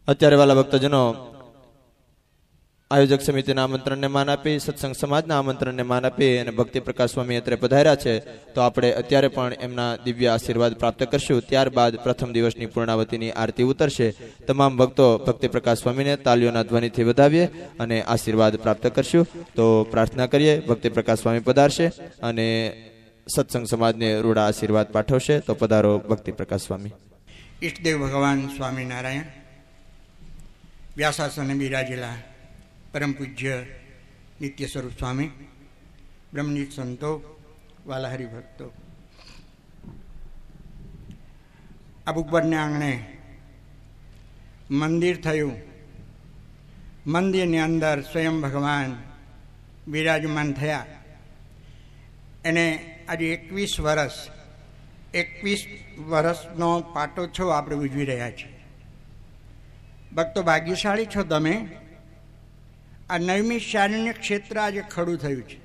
અત્યારે વાલા ભક્તજનો આયોજક સમિતિના આમંત્રણને માન આપી, સત્સંગ સમાજના આમંત્રણને માન આપી અને ભક્તિ પ્રકાશ સ્વામી અત્યારે પધાર્યા છે, તો આપણે અત્યારે પણ એમના દિવ્ય આશીર્વાદ પ્રાપ્ત કરશું. ત્યારબાદ પ્રથમ દિવસની પૂર્ણાવતીની આરતી ઉતરશે. તમામ ભક્તો ભક્તિ પ્રકાશ સ્વામીને તાલીઓના ધ્વનિથી વધાવીએ અને આશીર્વાદ પ્રાપ્ત કરશું. તો પ્રાર્થના કરીએ, ભક્તિ પ્રકાશ સ્વામી પધારશે અને સત્સંગ સમાજને રૂડા આશીર્વાદ પાઠવશે. તો પધારો ભક્તિ પ્રકાશ સ્વામી. ઈષ્ટદેવ ભગવાન સ્વામિનારાયણ વ્યાસાસને બિરાજેલા પરમ પૂજ્ય નિત્ય સ્વરૂપ સ્વામી, બ્રહ્મનિષ્ઠ સંતો, વાલા હરિભક્તો, આ બુકબરને આંગણે મંદિર થયું. મંદિરની અંદર સ્વયં ભગવાન બિરાજમાન થયા. એને આજે 21 વર્ષનો પાટોત્સવ આપણે ઉજવી રહ્યા છીએ. ભક્તો, ભાગ્યશાળી છો તમે. આ નૈમિષારણ્ય ક્ષેત્ર આજે ખડું થયું છે.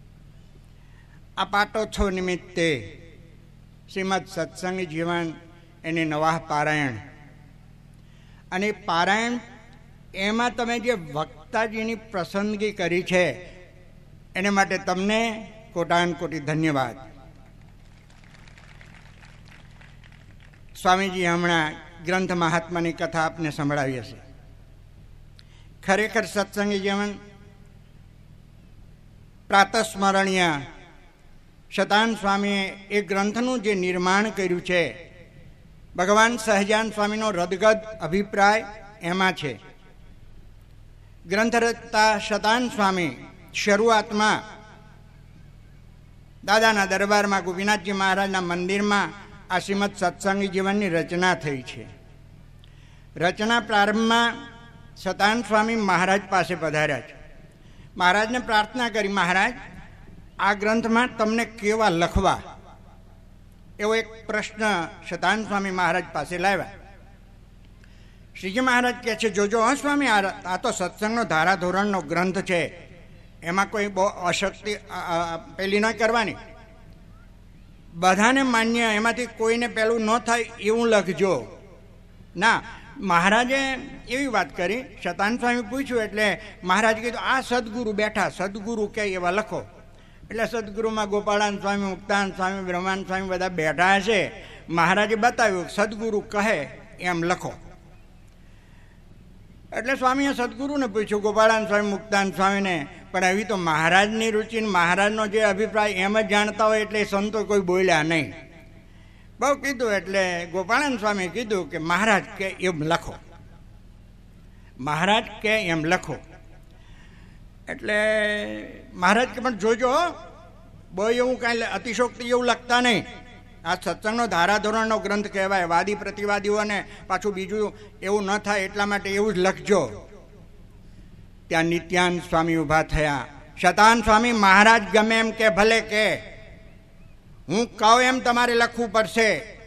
આ પાટોત્સવ નિમિત્તે શ્રીમદ સત્સંગ જીવન એને નવાહ પારાયણ, અને પારાયણ એમાં તમે જે વક્તાજીની પસંદગી કરી છે એને માટે તમને કોટાન કોટી ધન્યવાદ. સ્વામીજી હમણાં ગ્રંથ મહાત્માની કથા આપને સંભળાવી હશે. ખરેખર સત્સંગી જીવન પ્રાતસ્મરણીય શતાન સ્વામીએ એ ગ્રંથનું જે નિર્માણ કર્યું છે, ભગવાન સહજાન સ્વામીનો રદગદ અભિપ્રાય એમાં છે. ગ્રંથ રચતા શતાન સ્વામી શરૂઆતમાં દાદાના દરબારમાં ગોપીનાથજી મહારાજના મંદિરમાં આ શ્રીમદ સત્સંગી જીવનની રચના થઈ છે. રચના પ્રારંભમાં શતાન સ્વામી મહારાજ પાસે પધાર્યા છે. મહારાજને પ્રાર્થના કરી, મહારાજ આ ગ્રંથમાં તમને કેવા લખવા, એવો એક પ્રશ્ન શતાન સ્વામી મહારાજ પાસે લાવ્યા. શ્રીજી મહારાજ કહે છે, જોજો હા સ્વામી, આ તો સત્સંગનો ધારાધોરણનો ગ્રંથ છે, એમાં કોઈ બહુ અશક્તિ પેલી ન કરવાની, બધાને માન્ય, એમાંથી કોઈને પેલું ન થાય એવું લખજો. ના, મહારાજે એવી વાત કરી. શતાન સ્વામી પૂછ્યું એટલે મહારાજ કીધું, આ સદગુરુ બેઠા, સદગુરુ કે એવા લખો. એટલે સદગુરુમાં ગોપાળાન સ્વામી, મુક્તાન સ્વામી, બ્રહ્માન સ્વામી બધા બેઠા હશે. મહારાજે બતાવ્યું સદગુરુ કહે એમ લખો. એટલે સ્વામીએ સદગુરુને પૂછ્યું, ગોપાળાન સ્વામી, મુક્તાન સ્વામીને, પણ એવી તો મહારાજની રુચિ, મહારાજનો જે અભિપ્રાય એમ જ જાણતા હોય એટલે સંતો કોઈ બોલ્યા નહીં. બહુ કીધું એટલે ગોપાળાન સ્વામી કીધું કે મહારાજ કે એમ લખો, મહારાજ કે એમ લખો. એટલે મહારાજ કે પણ જોજો, બહુ એવું કાંઈ અતિશોક્તિ એવું લખતા નહીં. આ સત્સંગનો ધારાધોરણનો ગ્રંથ કહેવાય. વાદી પ્રતિવાદીઓને પાછું બીજું એવું ન થાય એટલા માટે એવું જ લખજો. ત્યાં નિત્યાન સ્વામી ઊભા થયા. શતાન સ્વામી, મહારાજ ગમે એમ કે ભલે કે, હું કહું એમ તમારે લખવું પડશે.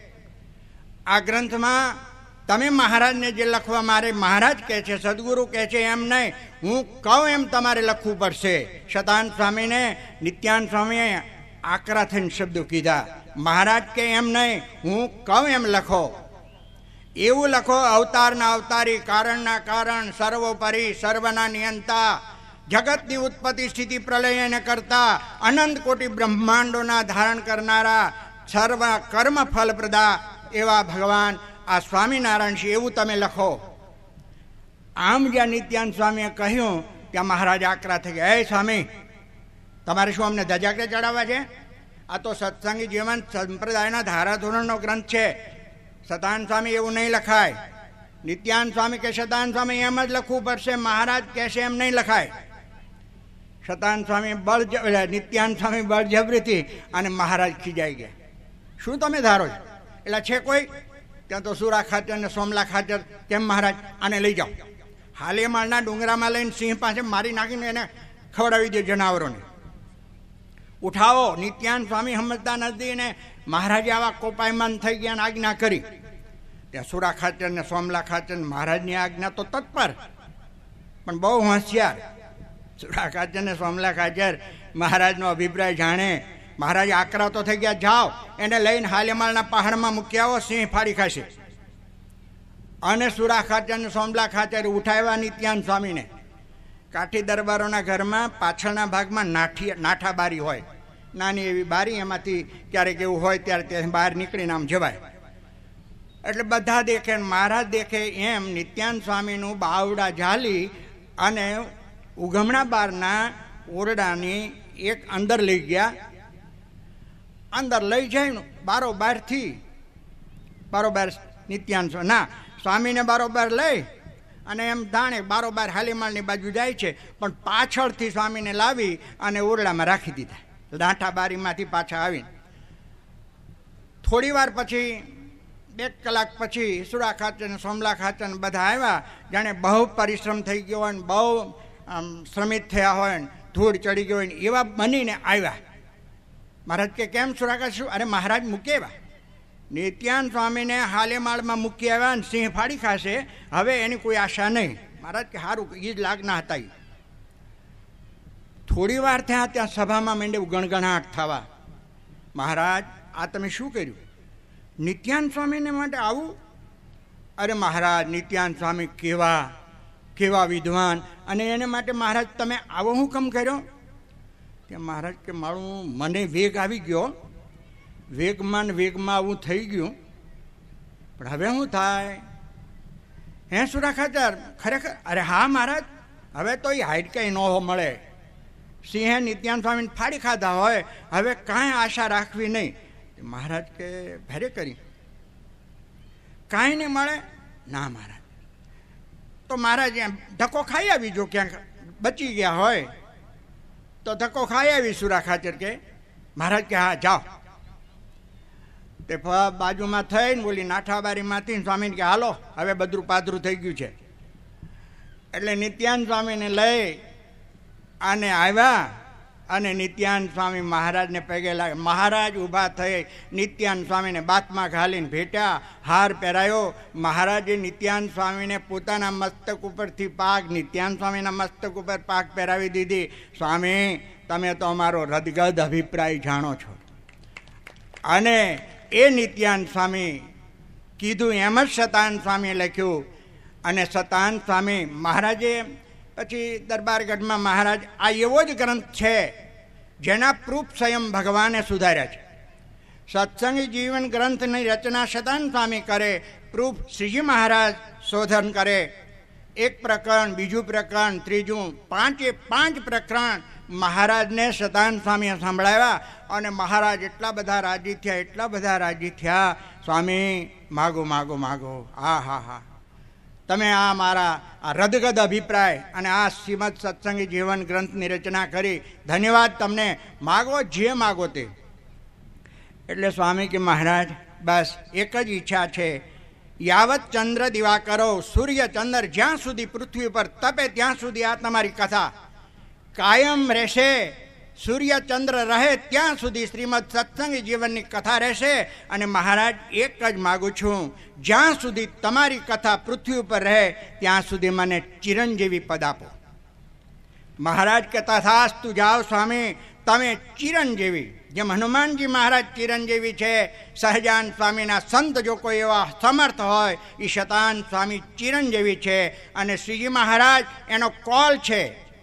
આ ગ્રંથમાં તમે મહારાજને જે લખવા મારે, મહારાજ કહે છે, સદગુરુ કહે છે એમ નહીં, હું કહું એમ તમારે લખવું પડશે. શતાન સ્વામીને નિત્યાન સ્વામીએ આકરા થઈને શબ્દો કીધા. મહારાજ કે એમ નહીં, હું કહું એમ લખો. એવું લખો, અવતારના અવતારી, કારણના કારણ, સર્વોપરી, સર્વના નિયંતા, જગતની ઉત્પત્તિ સ્થિતિ પ્રલયને કરતા, અનંત કોટી બ્રહ્માંડોના ધારણ કરનારા, સર્વ કર્મ ફલપ્રદા એવા ભગવાન આ સ્વામિનારાયણ છે, એવું તમે લખો. આમ જ્યાં નિત્યાન સ્વામીએ કહ્યું ત્યાં મહારાજ આકરા થઈ ગયા. હે સ્વામી, તમારે શું અમને ધજાગરે ચડાવવા છે? આ તો સત્સંગી જીવન સંપ્રદાયના ધારાધોરણનો ગ્રંથ છે. શતાન સ્વામી એવું નહીં લખાય. નિત્યાન સ્વામી કે શતાન સ્વામી એમ જ લખવું પડશે, મહારાજ કહેશે એમ નહીં લખાય. શતાન સ્વામી નિત્યાન સ્વામી બળજબરીથી અને મહારાજ ખીજાઈ ગયા. શું તમે ધારો છો? એટલે છે કોઈ ત્યાં તો સુરા ખાચર ને સોમલા ખાચર, કેમ મહારાજ આને લઈ જાઓ, હાલેમાળના ડુંગરામાં લઈને સિંહ પાસે મારી નાખીને એને ખવડાવી દે જનાવરોને. ઉઠાવો. નિત્યાન સ્વામી સમજતા નથી ને મહારાજે આવા કોપાયમાન થઈ ગયા, આજ્ઞા કરી. ત્યાં સુરા ખાચર ને સોમલા ખાચર મહારાજની આજ્ઞા તો તત્પર, પણ બહુ હોશિયાર. સુરા ખાચર ને સોમલા ખાચર મહારાજનો અભિપ્રાય જાણે. મહારાજ આકરા તો થઈ ગયા, જાઓ એને લઈને હાલેમાળના પહાડમાં મૂકી આવો, સિંહ ફાડી ખાશે. અને સુરા ખાચર ને સોમલા ખાચર ઉઠાવ્યા નિત્યાન સ્વામીને. કાઠી દરબારોના ઘરમાં પાછળના ભાગમાં નાઠા બારી હોય, નાની એવી બારી, એમાંથી ક્યારેક એવું હોય ત્યારે ત્યાં બહાર નીકળીને આમ જવાય. એટલે બધા દેખે, મહારાજ દેખે એમ નિત્યાન સ્વામીનું બાવડા ઝાલી અને ઉગમણા બારના ઓરડાની એક અંદર લઈ ગયા. અંદર લઈ જાય બારોબાર નિત્યાન સ્વામીને બારોબાર લઈ અને એમ જાણે બારોબાર હાલીમાળની બાજુ જાય છે, પણ પાછળથી સ્વામીને લાવી અને ઓરડામાં રાખી દીધા. નાઠા બારીમાંથી પાછા આવીને થોડી વાર પછી, 2 કલાક પછી સુરા ખાચર ને સોમલા ખાચર બધા આવ્યા. જાણે બહુ પરિશ્રમ થઈ ગયો હોય ને બહુ શ્રમિત થયા હોય ને ધૂળ ચડી ગયો હોય ને એવા બનીને આવ્યા. મહારાજ કે કેમ સુરા ખાચર? અરે મહારાજ મૂકી આવ્યા, નિત્યાન સ્વામીને હાલેમાળમાં મૂકી આવ્યા ને સિંહ ફાડી ખાશે, હવે એની કોઈ આશા નહીં. મહારાજ કે સારું, એ જ લાગના હતા. થોડી વાર ત્યાં સભામાં માંડ્યું ગણગણાટ થવા. મહારાજ આ તમે શું કર્યું? નિત્યાન સ્વામીને માટે આવું? અરે મહારાજ, નિત્યાન સ્વામી કેવા વિદ્વાન, અને એને માટે મહારાજ તમે આવો હું કેમ કર્યો? કે મહારાજ કે મને વેગ આવી ગયો, વેગમાં આવું થઈ ગયું, પણ હવે શું થાય? હે સુરા ખાચર ખરેખર? અરે હા મહારાજ, હવે તો એ હાઈટ કંઈ ન મળે. સિંહે નિત્યાન સ્વામીને ફાડી ખાધા હોય, હવે કાંઈ આશા રાખવી નહીં. મહારાજ કે ભેરે કરી કાંઈ નહીં મળે? ના મહારાજ. તો મહારાજ એમ ધક્કો ખાઈ આવી, જો ક્યાંક બચી ગયા હોય તો ધક્કો ખાઈ આવી. સુરા ખાચર કે મહારાજ કે હા જાઓ. તે બાજુમાં થઈને બોલી નાઠાબારીમાંથી સ્વામીને કે હાલો હવે બધું પાદરું થઈ ગયું છે. એટલે નિત્યાન સ્વામીને લઈ અને આવ્યા અને નિત્યાન સ્વામી મહારાજને પગે લાગે. મહારાજ ઊભા થઈ નિત્યાન સ્વામીને બાથમાં ઘાલીને ભેટ્યા, હાર પહેરાયો. મહારાજે નિત્યાન સ્વામીને પોતાના મસ્તક ઉપરથી પાક, નિત્યાન સ્વામીના મસ્તક ઉપર પાક પહેરાવી દીધી. સ્વામી તમે તો અમારો રદગદ અભિપ્રાય જાણો છો. અને એ નિત્યાન સ્વામી કીધું એમ જ સતાન સ્વામીએ લખ્યું. અને સતાન સ્વામી મહારાજે પછી દરબારગઢમાં મહારાજ આ એવો જ ગ્રંથ છે જેના પ્રૂફ સ્વયં ભગવાને સુધાર્યા છે. સત્સંગી જીવન ગ્રંથની રચના સતાન સ્વામી કરે, પ્રૂફ શ્રીજી મહારાજ શોધન કરે. 1 પ્રકરણ, 2જું પ્રકરણ, 3જું, 5 પ્રકરણ મહારાજને સતાન સ્વામીએ સંભળાવ્યા. અને મહારાજ એટલા બધા રાજી થયા. સ્વામી માગો માગો માગો, હા તમે આ મારા આ રદગદ અભિપ્રાય અને આ શ્રીમદ સત્સંગી જીવન ગ્રંથની રચના કરી, ધન્યવાદ તમને, માગો જે માગો તે. એટલે સ્વામી કે મહારાજ બસ એક જ ઈચ્છા છે, યાવત ચંદ્ર દિવાકરો, સૂર્ય ચંદ્ર જ્યાં સુધી પૃથ્વી પર તપે ત્યાં સુધી આ તમારી કથા કાયમ રહેશે. સૂર્ય ચંદ્ર રહે ત્યાં સુધી શ્રીમદ સત્સંગી જીવનની કથા રહેશે. અને મહારાજ એક જ માગું છું, જ્યાં સુધી તમારી કથા પૃથ્વી ઉપર રહે ત્યાં સુધી મને ચિરંજીવી પદ આપો. મહારાજ કે તથાસ્તુ, જાઓ સ્વામી, તમે ચિરંજીવી. જેમ હનુમાનજી મહારાજ ચિરંજીવી છે, સહજાન સ્વામીના સંત જો કોઈ એવા સમર્થ હોય એ સતાન સ્વામી ચિરંજીવી છે. અને શ્રીજી મહારાજ એનો કોલ છે,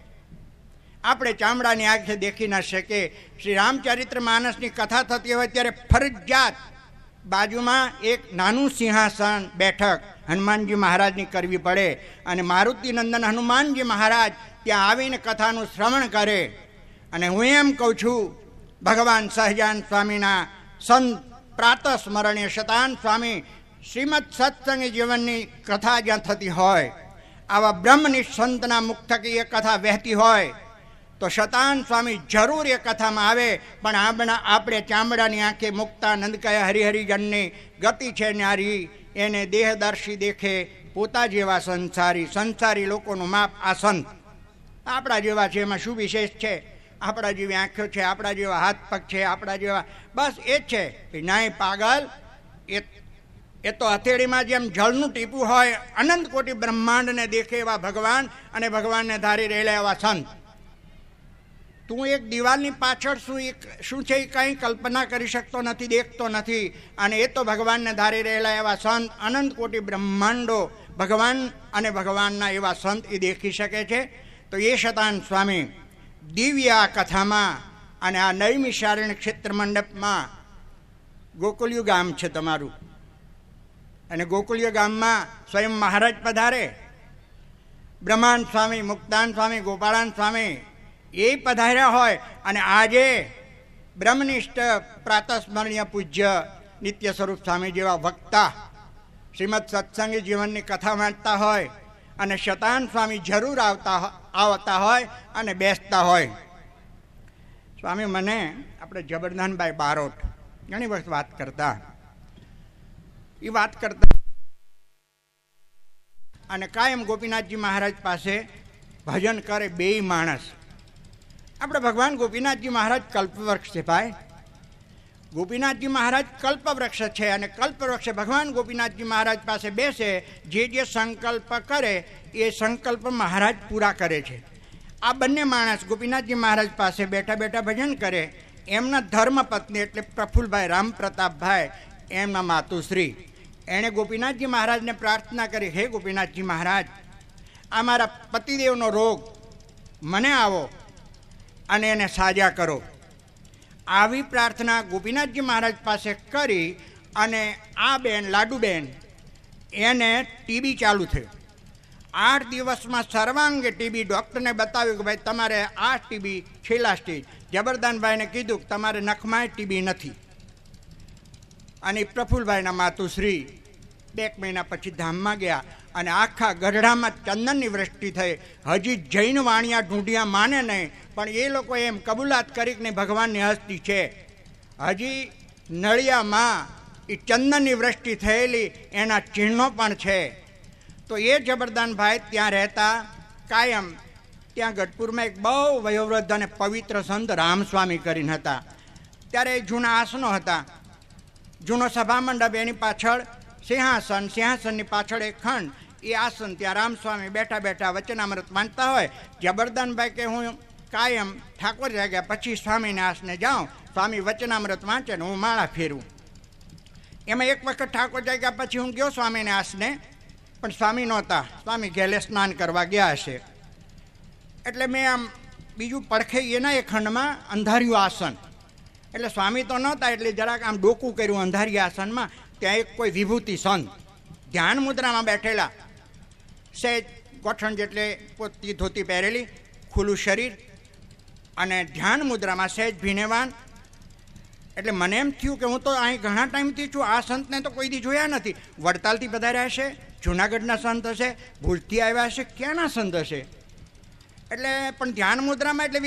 આપણે ચામડાની આંખે દેખી ન શકે. શ્રી રામચરિત્ર માનસની કથા થતી હોય ત્યારે ફરજિયાત બાજુમાં એક નાનું સિંહાસન બેઠક હનુમાનજી મહારાજની કરવી પડે. અને મારુતિનંદન હનુમાનજી મહારાજ ત્યાં આવીને કથાનું શ્રવણ કરે. અને હું એમ કહું છું, ભગવાન સહજાન સ્વામીના સંત પ્રાતઃ સ્મરણીય સતાન સ્વામી શ્રીમદ સત્સંગી જીવનની કથા જ્યાં થતી હોય, આવા બ્રહ્મનિષ્ઠ સંતના મુખ થકી એ કથા વહેતી હોય તો સતાન સ્વામી જરૂર એ કથામાં આવે. પણ આપણે ચામડાની આંખે મુક્તા નંદકાય હરિહરિજનની ગતિ છે ન્યારી, એને દેહદર્શી દેખે પોતા જેવા સંસારી લોકોનું માપ આ સંત. આપણા જેવા છે, એમાં શું વિશેષ છે? આપણા જેવી આંખો છે, આપણા જેવા હાથ પગ છે, આપણા જેવા, બસ એ જ છે. નાય પાગલ, એ તો હથેળીમાં જેમ જળનું ટીપું હોય, અનંત કોટી બ્રહ્માંડને દેખે એવા ભગવાન અને ભગવાનને ધારી રહેલા એવા સંત. તું એક દિવાલની પાછળ શું છે એ કંઈ કલ્પના કરી શકતો નથી, દેખતો નથી. અને એ તો ભગવાનને ધારી રહેલા એવા સંત, અનંત કોટી બ્રહ્માંડો ભગવાન અને ભગવાનના એવા સંત એ દેખી શકે છે. તો એ શતાનંદ સ્વામી દિવ્ય આ કથામાં અને આ નૈમિષારણ્ય ક્ષેત્ર મંડપમાં, ગોકુળિયું ગામ છે તમારું, અને ગોકુળિયા ગામમાં સ્વયં મહારાજ પધારે, બ્રહ્માંડ સ્વામી, મુક્તાન સ્વામી, ગોપાળાન સ્વામી એ પધાર્યા હોય. અને આજે બ્રહ્મનિષ્ઠ પ્રાતસ્મરણીય પૂજ્ય નિત્ય સ્વરૂપ સ્વામી જેવા વક્તા શ્રીમદ સત્સંગી જીવનની કથા વાંચતા હોય અને શતાનંદ સ્વામી જરૂર આવતા હોય અને બેસતા હોય. સ્વામી મને આપણે જબરદાનભાઈ બારોટ ઘણી વખત વાત કરતા અને કાયમ ગોપીનાથજી મહારાજ પાસે ભજન કરે બેય માણસ. આપણે ભગવાન ગોપીનાથજી મહારાજ કલ્પવૃક્ષ છે ભાઈ. ગોપીનાથજી મહારાજ કલ્પવૃક્ષ છે અને કલ્પવૃક્ષ ભગવાન ગોપીનાથજી મહારાજ પાસે બેસે, જે સંકલ્પ કરે એ સંકલ્પ મહારાજ પૂરા કરે છે. આ બંને માણસ ગોપીનાથજી મહારાજ પાસે બેઠા બેઠા ભજન કરે. એમના ધર્મપત્ની એટલે પ્રફુલ્લભાઈ રામપ્રતાપભાઈ, એમના માતુશ્રી, એણે ગોપીનાથજી મહારાજને પ્રાર્થના કરી, હે ગોપીનાથજી મહારાજ, આ મારા પતિદેવનો રોગ મને આવો અને એને સાજા કરો. આવી પ્રાર્થના ગોપીનાથજી મહારાજ પાસે કરી અને આ બેન લાડુબેન એને ટીબી ચાલુ થયો. 8 દિવસમાં સર્વાંગે ટીબી. ડૉક્ટરને બતાવ્યું કે ભાઈ તમારે આ ટીબી છેલ્લા સ્ટેજ. જબરદાનભાઈને કીધું કે તમારે નખમાં ટીબી નથી. અને પ્રફુલ્લભાઈના માતુશ્રી 2 મહિના પછી ધામમાં ગયા અને આખા ગઢડામાં ચંદનની વૃષ્ટિ થઈ. હજી જૈન વાણિયા ઢૂંઢિયા માને નહીં, પણ એ લોકો એમ કબૂલાત કરી કે ભગવાનની હસ્તી છે. હજી નળિયામાં એ ચંદનની વૃષ્ટિ થયેલી એના ચિહ્નો પણ છે. તો એ જબરદાનભાઈ ત્યાં રહેતા કાયમ. ત્યાં ગઢપુરમાં એક બહુ વયોવૃદ્ધ અને પવિત્ર સંત રામસ્વામી કરીને હતા. ત્યારે જૂના આસનો હતા, જૂનો સભા મંડપ, એની પાછળ સિંહાસન, સિંહાસનની પાછળ એક ખંડ, એ આસન. ત્યાં રામસ્વામી બેઠા બેઠા વચનામૃત વાંચતા હોય. જબરદાનભાઈ કે હું કાયમ ઠાકોર જાગ્યા પછી સ્વામીને આસને જાઉં, સ્વામી વચનામૃત વાંચે ને હું માળા ફેરવું. એમાં એક વખત ઠાકોર જાગ્યા પછી હું ગયો સ્વામીને આસને, પણ સ્વામી નહોતા. સ્વામી ઘેલે સ્નાન કરવા ગયા હશે. એટલે મેં આમ બીજું પડખે એના એ ખંડમાં અંધાર્યું આસન, એટલે સ્વામી તો નહોતા, એટલે જરાક આમ ડોકું કર્યું અંધારી આસનમાં. ત્યાં એક કોઈ વિભૂતિ સંત ધ્યાન મુદ્રામાં બેઠેલા, સહેજ ગોઠણ જેટલે પોતી ધોતી પહેરેલી, ખુલ્લું શરીર અને ધ્યાન મુદ્રામાં સહેજ ભીનેવાન. એટલે મને એમ થયું કે હું તો અહીં ઘણા ટાઈમથી છું, આ સંતને તો કોઈ દી જોયા નથી. વડતાલથી પધાર્યા હશે, જૂનાગઢના સંત હશે, ભુજથી આવ્યા હશે, ક્યાંના સંત હશે. એટલે પણ ધ્યાન મુદ્રામાં એટલે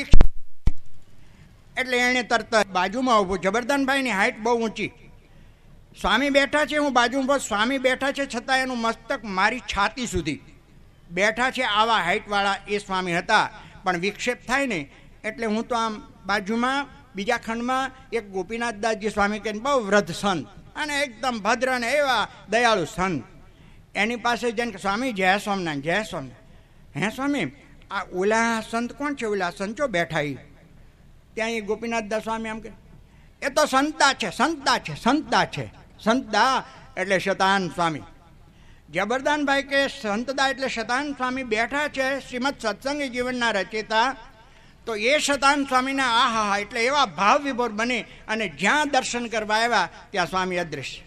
એટલે એણે તરત બાજુમાં ઊભું. જબરદાનભાઈની હાઇટ બહુ ઊંચી, સ્વામી બેઠા છે, હું બાજુમાં. સ્વામી બેઠા છે છતાં એનું મસ્તક મારી છાતી સુધી બેઠા છે, આવા હાઇટવાળા એ સ્વામી હતા. પણ વિક્ષેપ થાય ને એટલે હું તો આમ બાજુમાં બીજા ખંડમાં એક ગોપીનાથદાસજી સ્વામી કે બહુ વૃદ્ધ સંત અને એકદમ ભદ્ર ને એવા દયાળુ સંત, એની પાસે જઈને સ્વામી જય સ્વામિનારાયણ, જય સ્વામિનારાયણ. હે સ્વામી, આ ઓલા સંત કોણ છે? ઓલા સંતો બેઠા એ. ત્યાં એ ગોપીનાથદાસ સ્વામી આમ કે એ તો સંતા છે, સંતા છે, સંતા છે. સંતદા એટલે શતાનંદ સ્વામી. જબરદાનભાઈ કે સંતદા એટલે શતાનંદ સ્વામી બેઠા છે, શ્રીમદ સત્સંગી જીવનના રચયિતા. તો એ શતાનંદ સ્વામીના આહા એટલે એવા ભાવ વિભોર બની અને જ્યાં દર્શન કરવા આવ્યા ત્યાં સ્વામી અદૃશ્ય.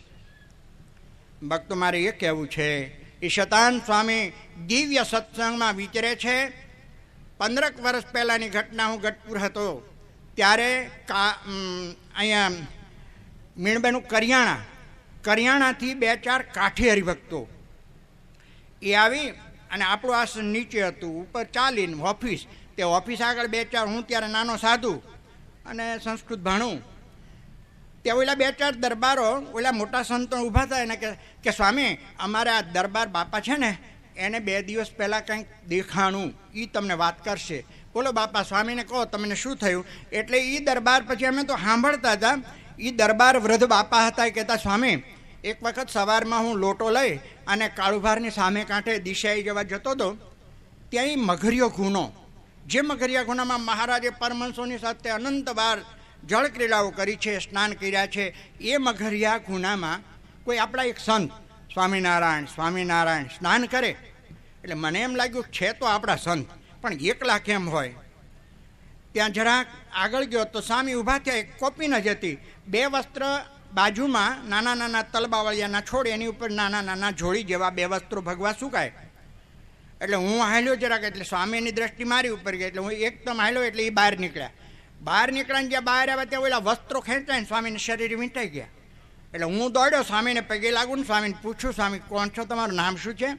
ભક્તો મારે એ કહેવું છે, એ શતાનંદ સ્વામી દિવ્ય સત્સંગમાં વિચરે છે. 15 વર્ષ પહેલાંની ઘટના, હું ગઢપુર હતો ત્યારે અહીંયા મીણબેનું કરિયાણાથી 2-4 કાઠી હરિભક્તો એ આવી અને આપણું આસન નીચે હતું, ઉપર ચાલીને ઓફિસ. તે ઓફિસ આગળ 2-4, હું ત્યારે નાનો સાધુ અને સંસ્કૃત ભણું, ત્યાં ઓલા 2-4 દરબારો ઓલા મોટા સંતો ઊભા થાય ને કે સ્વામી અમારે આ દરબાર બાપા છે ને એને 2 દિવસ પહેલાં કંઈક દેખાણું, એ તમને વાત કરશે. બોલો બાપા, સ્વામીને કહો તમને શું થયું. એટલે એ દરબાર પછી અમે તો સાંભળતા હતા. એ દરબાર વૃદ્ધ બાપા હતા, એ કહેતા સ્વામી એક વખત સવારમાં હું લોટો લઈ અને કાળુભારની સામે કાંઠે દિશાએ જવા જતો હતો, ત્યાં એ મઘરિયો ઘૂનો જે મઘરિયા ખૂણામાં મહારાજે પરમહંસોની સાથે અનંત વાર જળ ક્રીડાઓ કરી છે, સ્નાન કર્યા છે, એ મઘરિયા ખૂણામાં કોઈ આપણા એક સંત સ્વામિનારાયણ સ્વામિનારાયણ સ્નાન કરે. એટલે મને એમ લાગ્યું છે તો આપણા સંત, પણ એકલા કેમ હોય? ત્યાં જરાક આગળ ગયો તો સ્વામી ઊભા થયા. એક કોપી ન જતી, 2 વસ્ત્ર બાજુમાં, નાના નાના તલબાવળિયાના છોડ, એની ઉપર નાના નાના જોડી જેવા 2 વસ્ત્રો ભગવા સુકાય. એટલે હું હાલ્યો જરાક, એટલે સ્વામીની દ્રષ્ટિ મારી ઉપર ગઈ, એટલે હું એકદમ હાલ્યો, એટલે એ બહાર નીકળ્યા. બહાર નીકળ્યા જ્યાં બહાર આવ્યા ત્યાં ઓલા વસ્ત્રો ખેંચાય ને સ્વામીને શરીર વીંટાઈ ગયા. એટલે હું દોડ્યો, સ્વામીને પગે લાગુ ને સ્વામીને પૂછ્યું, સ્વામી કોણ છો, તમારું નામ શું છે?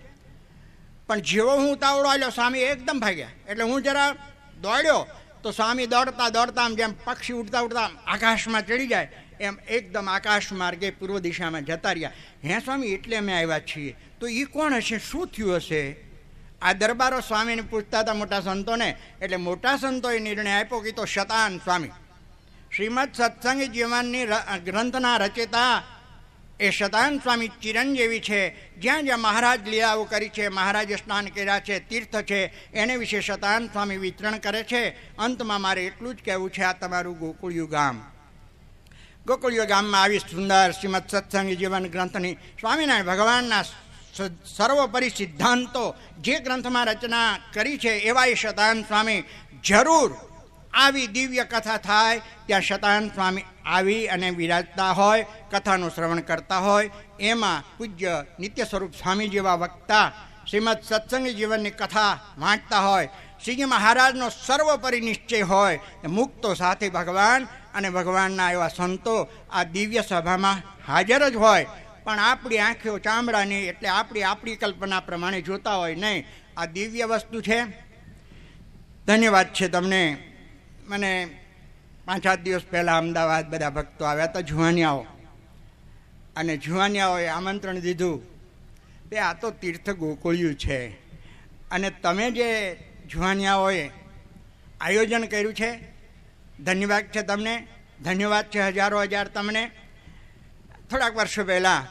પણ જેવો હું તાવડો આવ્યો સ્વામી એકદમ ભાગ્યા. એટલે હું જરા દોડ્યો તો સ્વામી દોડતા દોડતા આમ જેમ પક્ષી ઉડતા ઉડતા આકાશમાં ચડી જાય એમ એકદમ આકાશ માર્ગે પૂર્વ દિશામાં જતા રહ્યા. હે સ્વામી, એટલે અમે આવ્યા છીએ. તો એ કોણ હશે, શું થયું હશે? આ દરબારો સ્વામીને પૂછતા હતા મોટા સંતોને. એટલે મોટા સંતોએ નિર્ણય આપ્યો કે તો શતાન સ્વામી, શ્રીમદ સત્સંગ જીવનની ગ્રંથના રચેતા એ શતાન સ્વામી ચિરંજીવી છે. જ્યાં જ્યાં મહારાજ લીલાઓ કરી છે, મહારાજે સ્નાન કર્યા છે, તીર્થ છે, એને વિશે શતાન સ્વામી વિતરણ કરે છે. અંતમાં મારે એટલું જ કહેવું છે, આ તમારું ગોકુળિયું ગામ. ગોકુળિયું ગામમાં આવી સુંદર શ્રીમદ સત્સંગ જીવન ગ્રંથની સ્વામિનારાયણ ભગવાનના સર્વોપરી સિદ્ધાંતો જે ગ્રંથમાં રચના કરી છે, એવા એ શતાન સ્વામી જરૂર આવી દિવ્ય કથા થાય ત્યાં શતાન સ્વામી આવી અને વિરાજતા હોય, કથાનું શ્રવણ કરતા હોય. એમાં પૂજ્ય નિત્ય સ્વરૂપ સ્વામી જેવા વક્તા શ્રીમદ સત્સંગ જીવનની કથા વાંચતા હોય. શ્રીજી મહારાજનો સર્વોપરી નિશ્ચય હોય. મુક્તો સાથે ભગવાન અને ભગવાનના એવા સંતો આ દિવ્ય સભામાં હાજર જ હોય. પણ આપણી આંખો ચામડાની, એટલે આપણી કલ્પના પ્રમાણે જોતા હોય નહીં. આ દિવ્ય વસ્તુ છે. ધન્યવાદ છે તમને. મને 5-7 દિવસ પહેલાં અમદાવાદ બધા ભક્તો આવ્યા હતા, જુવાનિયાઓ, અને જુવાનિયાઓએ આમંત્રણ દીધું તે આ તો તીર્થ ગોકુળિયું છે, અને તમે જે જુવાનિયાઓએ આયોજન કર્યું છે, ધન્યવાદ છે તમને, ધન્યવાદ છે હજારો હજાર તમને. થોડાક વર્ષો પહેલાં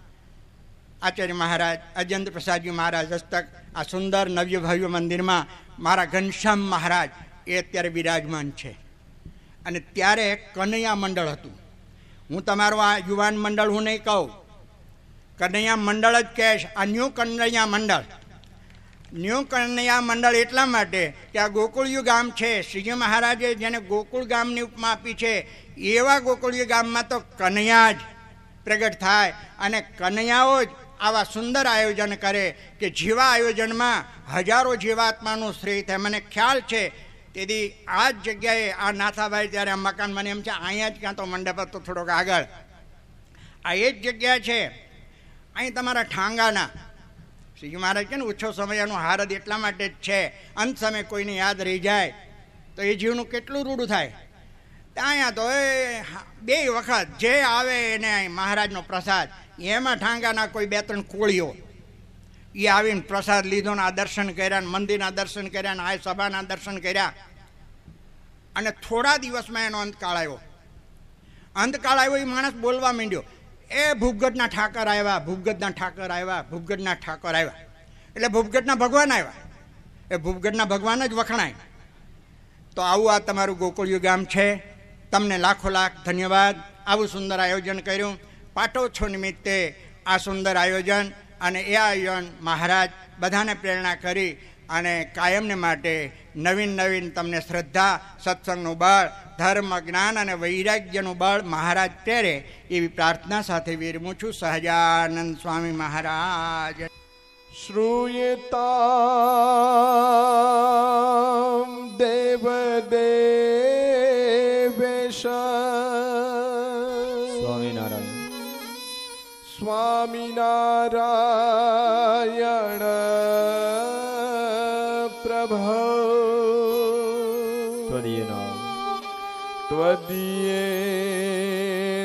આચાર્ય મહારાજ અજેન્દ્ર પ્રસાદજી મહારાજ હસ્તક આ સુંદર નવ્ય ભવ્ય મંદિરમાં મારા ઘનશ્યામ મહારાજ એ અત્યારે બિરાજમાન છે. અને ત્યારે કનૈયા મંડળ હતું. હું તમારું આ યુવાન મંડળ હું નહીં કહું, કનૈયા મંડળ જ કહેશ. આ ન્યૂ કનૈયા મંડળ, ન્યૂ કનૈયા મંડળ એટલા માટે કે આ ગોકુળિયું ગામ છે. શ્રીજી મહારાજે જેને ગોકુળ ગામની ઉપમા આપી છે, એવા ગોકુળિયું ગામમાં તો કનૈયા જ પ્રગટ થાય, અને કનૈયાઓ જ આવા સુંદર આયોજન કરે કે જેવા આયોજનમાં હજારો જીવાત્માનું શ્રેય થાય. મને ખ્યાલ છે તેથી આ જ જગ્યાએ આ નાથાભાઈ ત્યારે આ મકાન મને એમ છે અહીંયા જ ક્યાં તો મંડપ હતો થોડોક આગળ, આ એ જ જગ્યા છે. અહીં તમારા ઠાંગાના શ્રીજી મહારાજ કે ને ઓછો સમયનું હારદ એટલા માટે જ છે, અંત સમય કોઈને યાદ રહી જાય તો એ જીવનું કેટલું રૂડું થાય. અહીંયા તો એ 2 વખત જે આવે એને મહારાજનો પ્રસાદ, એમાં ઠાંગાના કોઈ 2-3 કોળીઓ એ આવીને પ્રસાદ લીધો ને આ દર્શન કર્યા, ને મંદિરના દર્શન કર્યા, ને આ સભાના દર્શન કર્યા. અને થોડા દિવસમાં એનો અંતકાળ આવ્યો. અંતકાળ આવ્યો એ માણસ બોલવા માંડ્યો, એ ભૂપગઢના ઠાકર આવ્યા, ભૂપગઢના ઠાકર આવ્યા, ભૂપગઢના ઠાકર આવ્યા. એટલે ભૂપગઢના ભગવાન આવ્યા, એ ભૂપગઢના ભગવાન જ વખણાય. તો આવું આ તમારું ગોકુળિયું ગામ છે. તમને લાખો લાખ ધન્યવાદ. આવું સુંદર આયોજન કર્યું. પાટોત્સવ નિમિત્તે આ સુંદર આયોજન, અને એ આયોજન મહારાજ બધાને પ્રેરણા કરી અને કાયમને માટે નવીન નવીન તમને શ્રદ્ધા, સત્સંગનું બળ, ધર્મ, જ્ઞાન અને વૈરાગ્યનું બળ મહારાજ પ્રેરે એવી પ્રાર્થના સાથે વિરમું છું. સહજાનંદ સ્વામી મહારાજ. શ્રૂયતામ દેવ દેવેશ સ્વામિનારાયણ. સ્વામિનારાયણ પ્રભો ત્વદીયે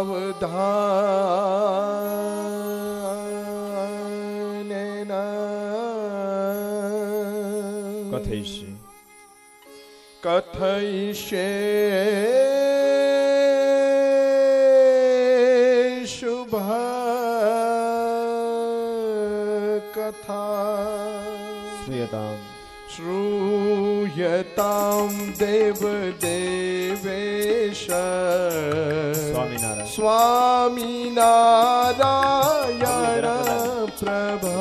નાવધાનેન કથયિષ્યે શુભ કથા. શ્રૂયતામ દેવ દેવેશ સ્વામિનારાયણ પ્રભો.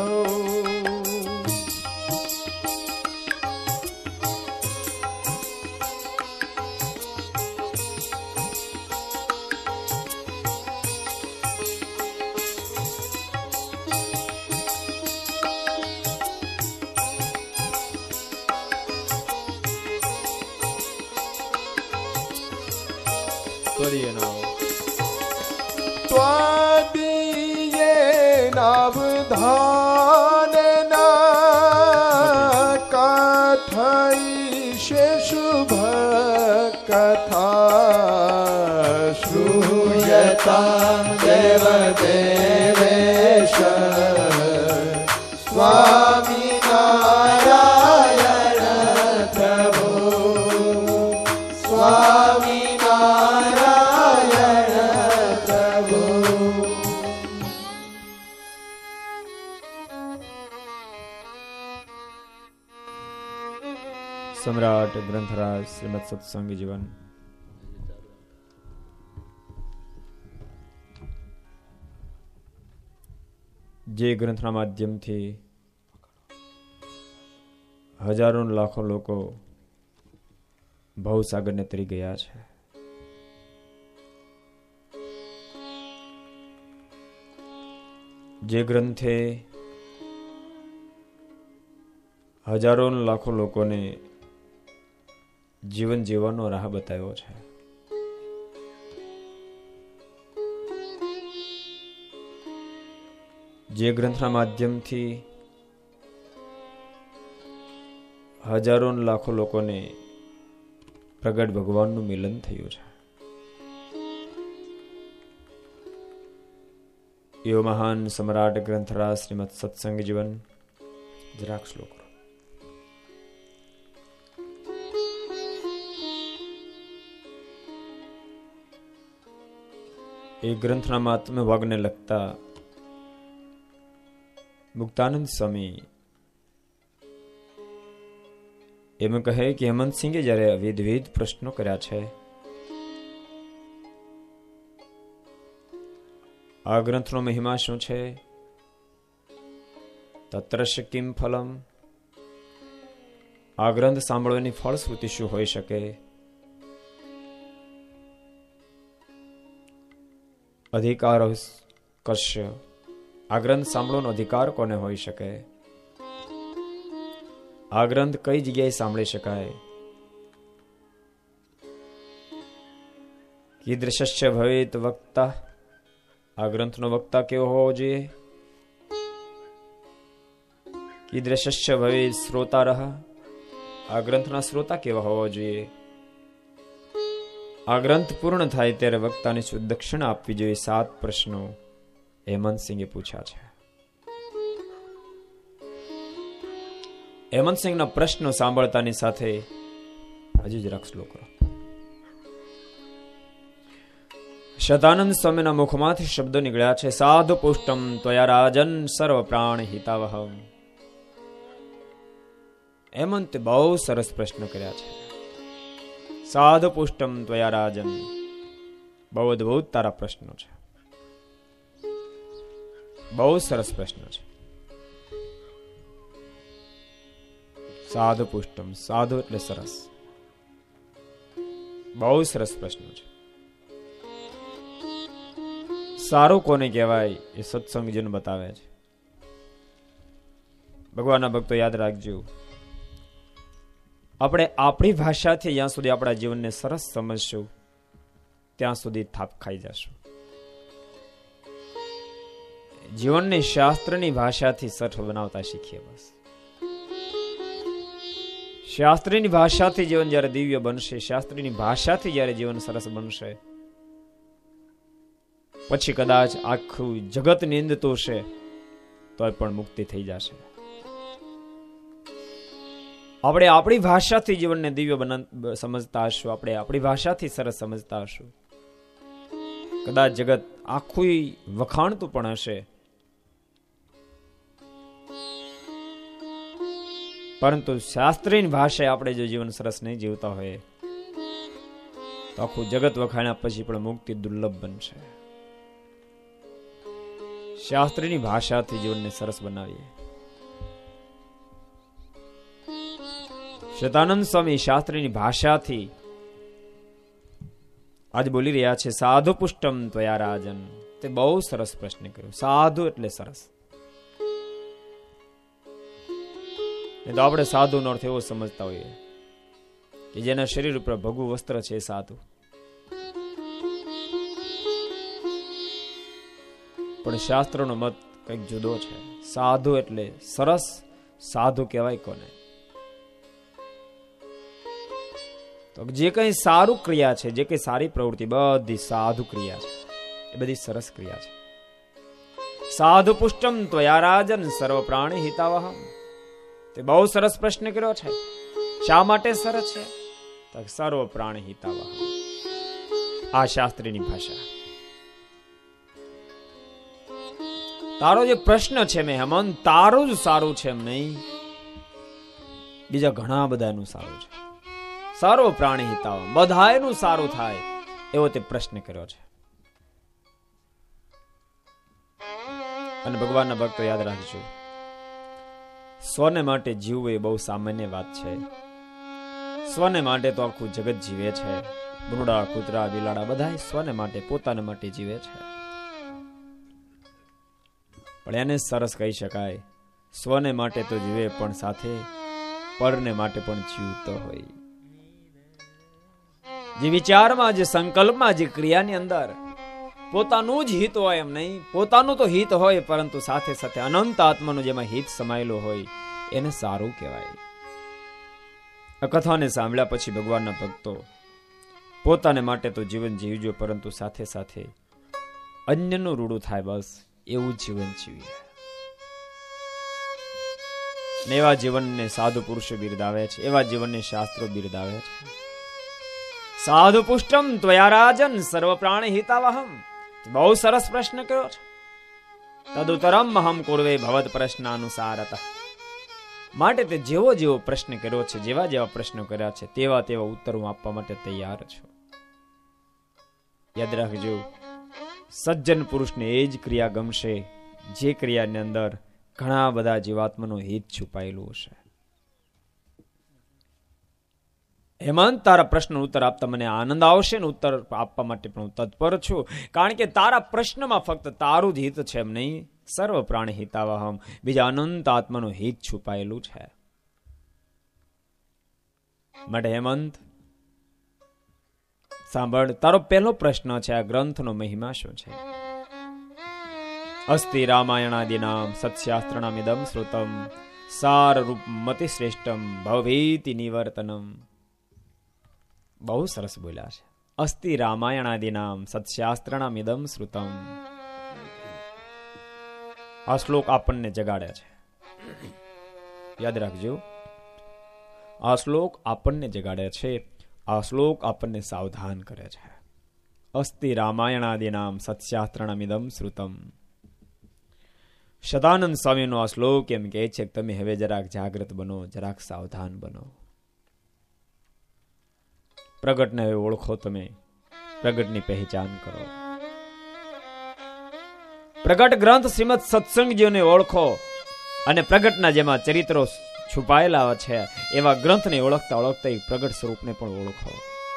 ત્વાદીયેનાવધાનેના કથયિષ્યે શુભ કથા શ્રૂયતામ દેવ દેવેશ સ્વામિનારાયણ પ્રભો. સમ્રાટ ગ્રંથરાજ શ્રીમદ સત્સંગ જીવન. જે ગ્રંથના માધ્યમથી હજારો લાખો લોકો ભવસાગરને તરી ગયા છે, જે ગ્રંથે હજારો લાખો લોકોને જીવન જીવવાનો રાહ બતાવ્યો છે, જે ગ્રંથના માધ્યમથી હજારો લાખો લોકોને પ્રગટ ભગવાનનું મિલન થયું છે, એવો મહાન સમ્રાટ ગ્રંથરાજ શ્રીમદ સત્સંગ જીવન. જરાક શ્લોક. એ ગ્રંથના મહાત્મ્ય ભાગને લગતા મુક્તાનંદ સ્વામી એમ કહે કે હેમંતસિંહે જ્યારે વિવિધ પ્રશ્નો કર્યા છે, આ ગ્રંથનો મહિમા શું છે, તત્રસ્ય કિમ ફલમ, આ ગ્રંથ સાંભળવાની ફળશ્રુતિ શું હોઈ શકે, અધિકાર કશ્ય, આ ગ્રંથ સાંભળવાનો અધિકાર કોને હોઈ શકે, આ ગ્રંથ કઈ જગ્યાએ સાંભળી શકાય, કીદૃશ્ય ભવેત વક્તા, આ ગ્રંથનો વક્તા કેવો હોવો જોઈએ, કીદૃશ્ય ભવેત શ્રોતારહ, આ ગ્રંથના શ્રોતા કેવા હોવા જોઈએ, આ ગ્રંથ પૂર્ણ થાય ત્યારે વક્તાને શું દક્ષિણા આપવી જોઈએ. 7 પ્રશ્નો હેમંતસિંહે પૂછ્યા છે. હેમંતસિંહના પ્રશ્નો સાંભળતાની સાથે હજી જરાક શ્લોક. શતાનંદ સ્વામીના મુખમાંથી શબ્દો નીકળ્યા છે, સાધુ પુષ્ટમ ત્વયા રાજન સર્વ પ્રાણ હિતાવહમ. હેમંતે બહુ સરસ પ્રશ્ન કર્યા છે. સાધુ પુષ્ટમ ત્વયા રાજન, બહુ અદભુત તારા પ્રશ્નો છે, બહુ સરસ પ્રશ્ન છે. સાધુ પુષ્ટમ, સાધુ એટલે સરસ, બહુ સરસ પ્રશ્ન છે. સારું કોને કહેવાય એ સત્સંગજન બતાવે છે. ભગવાનના ભક્તો યાદ રાખજો, આપણે આપણી ભાષાથી જ્યાં સુધી આપણા જીવનને સરસ સમજશું ત્યાં સુધી થાપ ખાઈ જશું. જીવનને શાસ્ત્રની ભાષાથી સરળ બનાવતા શીખીએ. બસ શાસ્ત્રીની ભાષાથી જીવન જ્યારે દિવ્ય બનશે, શાસ્ત્રીની ભાષાથી જ્યારે જીવન સરસ બનશે, પછી કદાચ આખું જગત નિંદતું છે તોય પણ મુક્તિ થઈ જશે. આપણે આપણી ભાષાથી જીવનને દિવ્ય સમજતા હશું, આપણે આપણી ભાષાથી સરસ સમજતા હશું, કદાચ જગત આખું વખાણતું પણ હશે પરંતુ શાસ્ત્રીની ભાષાએ આપણે જો જીવન સરસ નહીં જીવતા હોય તો આખું જગત વખાણ્યા પછી પણ મુક્તિ દુર્લભ બનશે. શાસ્ત્રીની ભાષાથી જીવનને સરસ બનાવીએ. શતાનંદ સ્વામી શાસ્ત્રીની ભાષાથી આજ બોલી રહ્યા છે. સાધુ પુષ્ટમ ત્વયા રાજન. તે બહુ સરસ પ્રશ્ન કર્યો. સાધુ એટલે સરસ. તો આપણે સાધુનો અર્થ એવો સમજતા હોઈએ કે જેના શરીર ઉપર ભગવું વસ્ત્ર છે એ સાધુ. પણ શાસ્ત્રનો મત કંઈક જુદો છે. સાધુ એટલે સરસ. સાધુ કહેવાય કોને? તો જે કઈ સારું ક્રિયા છે, જે કઈ સારી પ્રવૃત્તિ, બધી સાધુ ક્રિયા છે, એ બધી સરસ ક્રિયા છે. સાધુ પુષ્ટમ ત્વયા રાજન સર્વ પ્રાણી હિતાવહમ. તે બહુ સરસ પ્રશ્ન કર્યો છે. શા માટે સરસ છે? તો સર્વ પ્રાણી હિતાવહમ. આ શાસ્ત્રીની ભાષા. તારો જે પ્રશ્ન છે મેં હેમંત, તારું જ સારું છે એમ નહીં, બીજા ઘણા બધાનું સારું છે. સર્વ પ્રાણી હિતાવહમ, બધાયનું સારું થાય એવો તે પ્રશ્ન કર્યો છે. અને ભગવાનના ભક્તો યાદ રાખજો, સ્વને માટે જીવવું એ બહુ સામાન્ય વાત છે. સ્વને માટે તો આખું જગત જીવે છે. ભૂંડા, કૂતરા, બિલાડા બધા સ્વને માટે, પોતાના માટે જીવે છે. પણ એને સરસ કહી શકાય. સ્વને માટે તો જીવે પણ સાથે પરને માટે પણ જીવતો હોય. જે વિચારમાં, જે સંકલ્પમાં, જે ક્રિયાની અંદર પોતાનું જ હિત હોય એમ નહીં, પોતાનું તો હિત હોય પરંતુ સાથે સાથે અનંત આત્માનું જેમાં હિત સમાયેલું હોય એને સારું કહેવાય. આ કથાને સાંભળ્યા પછી ભગવાનના ભક્તો પોતાને માટે તો જીવન જીવજો પરંતુ સાથે સાથે અન્યનું રૂડું થાય બસ એવું જીવન જીવીએ. ને એવા જીવનને સાધુ પુરુષો બિરદાવે છે, એવા જીવનને શાસ્ત્રો બિરદાવે છે. સાધુ પુષ્ટમ ત્વયા રાજન સર્વ પ્રાણી હિતાવહમ. બહુ સરસ પ્રશ્ન કર્યો છે. તદુત્તરમ અહમ કુર્વે ભવત પ્રશ્નાનુસારતઃ. માટે તે જેવો જેવો પ્રશ્ન કર્યો છે, જેવા જેવા પ્રશ્નો કર્યા છે તેવા તેવા ઉત્તર હું આપવા માટે તૈયાર છું. યાદ રાખજો, સજ્જન પુરુષને એ જ ક્રિયા ગમશે જે ક્રિયાની અંદર ઘણા બધા જીવાત્માનું હિત છુપાયેલું હશે. હેમંત, તારા પ્રશ્ન ઉત્તર આપતા મને આનંદ આવશે ને ઉત્તર આપવા માટે પણ હું તત્પર છું. કારણ કે તારા પ્રશ્નમાં ફક્ત તારું જ હિત છે એમ નહીં, સર્વ પ્રાણી હિતાવહમ, બીજા અનંત આત્માનું હિત છુપાયેલું છે. માટે હેમંત સાંભળ, તારો પહેલો પ્રશ્ન છે આ ગ્રંથનો મહિમા શું છે? અસ્તિ રામાયણાદિનામ સત્શાસ્ત્રનામ ઇદમ શ્રુતમ સાર રૂપ મતિ શ્રેષ્ઠમ ભવભીતિ નિવર્તનમ. બહુ સરસ બોલ્યા છે. અસ્તિ રામાયણાદિનામ સત્શાસ્ત્રનામ ઇદમ શ્રુતમ. આ શ્લોક આપણને જગાડે છે. યાદ રાખજો, આ શ્લોક આપણને જગાડે છે. આ શ્લોક આપણને સાવધાન કરે છે. અસ્તિ રામાયણાદિનામ સત્શાસ્ત્રનામ ઇદમ શ્રુતમ. સદાનંદ સ્વામીનો આ શ્લોક એમ કહે છે કે તમે હવે જરાક જાગૃત બનો, જરાક સાવધાન બનો. પ્રગટને હવે ઓળખો, તમે પ્રગટની પહેચાન કરો. પ્રગટ ગ્રંથ શ્રીમદ સત્સંગજીઓને ઓળખો અને પ્રગટના જેમાં ચરિત્રો છુપાયેલા છે એવા ગ્રંથને ઓળખતા ઓળખતા પ્રગટ સ્વરૂપને પણ ઓળખો.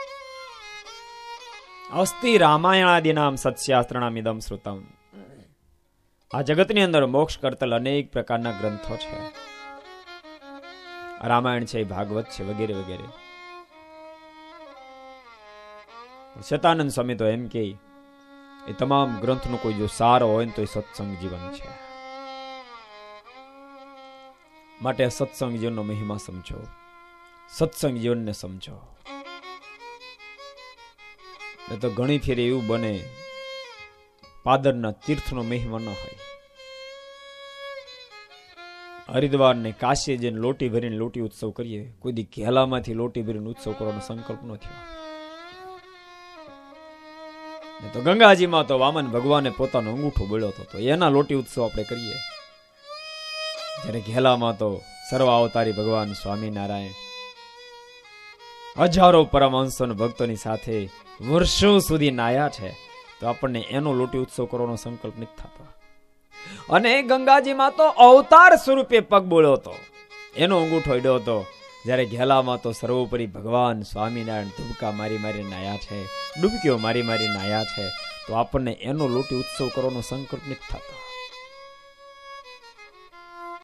અસ્તિ રામાયણાદિનામ સત્શાસ્ત્રનામ ઇદમ શ્રુતમ. આ જગતની અંદર મોક્ષ કરતલ અનેક પ્રકારના ગ્રંથો છે. રામાયણ છે, ભાગવત છે, વગેરે વગેરે. શતાનંદ સ્વામી તો એમ કે એ તમામ ગ્રંથનો કોઈ જો સારો હોય તો એ સત્સંગ જીવન છે. માટે સત્સંગ જીવનનો મહિમા સમજો, સત્સંગ જીવનને સમજો. એ તો ઘણી ફેર એવું બને પાદરના તીર્થનો મહિમા ન હોય. હરિદ્વાર ને કાશી જઈને લોટી ભરીને લોટી ઉત્સવ કરીએ, કોઈ દી ઘેલામાંથી લોટી ભરીને ઉત્સવ કરવાનો સંકલ્પ ન થયો. તો ગંગાજીમાં તો વામન ભગવાને પોતાનો અંગૂઠો બોલ્યો હતો, તો એના લોટી ઉત્સવ આપણે કરીએ. જ્યારે ઘેલામાં તો સર્વ અવતારી ભગવાન સ્વામિનારાયણ હજારો પરમહંસો ભક્તોની સાથે વર્ષો સુધી નાયા છે, તો આપણને એનો લોટી ઉત્સવ કરવાનો સંકલ્પ નથી થતો. અને ગંગાજીમાં તો અવતાર સ્વરૂપે પગ બોલ્યો હતો, એનો અંગૂઠો અડ્યો હતો. જ્યારે ઘેલામાં તો સર્વોપરી ભગવાન સ્વામિનારાયણ ધુબકા મારી મારી નાયા છે, ડૂબકીઓ મારી મારી નાયા છે, તો આપણને એનો લોટી ઉત્સવ કરવાનો સંકલ્પ નથી થતો.